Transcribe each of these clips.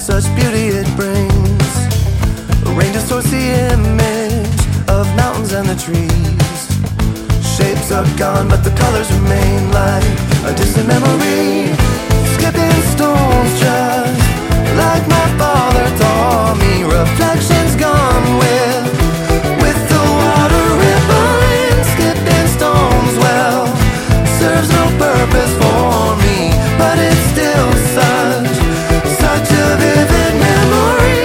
such beauty it brings. Rain distorts the image of mountains and the trees. Shapes are gone, but the colors remain like a distant memory. Skipping stones just like my father taught me. Reflections gone with the water rippling. Skipping stones, well, serves no purpose for me, but it's still such a vivid memory.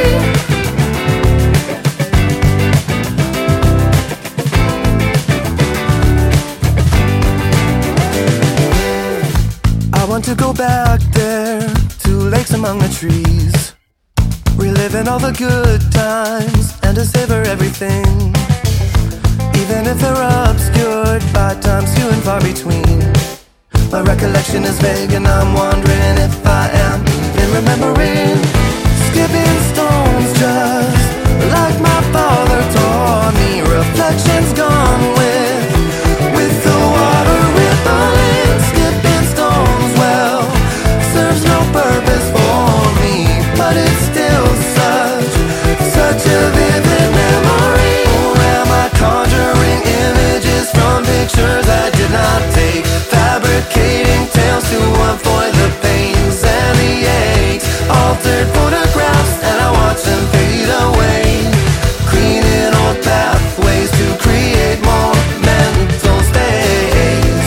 I want to go back there to lakes among the trees, reliving all the good times and to savor everything, even if they're obscured by times few and far between. My recollection is vague and I'm wondering if I am in remembering. Skipping stones just like my father taught me. Reflections gone with the water rippling. Skipping stones, well, serves no purpose for me, but it's still such a vivid memory. Or am I conjuring images from pictures I did not take? Fabricating tales to avoid the pains and the aches. Altered photographs and I watch them fade away. Cleaning old pathways to create more mental space.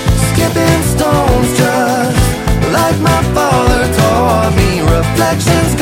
Skipping stones just like my father taught me. Reflections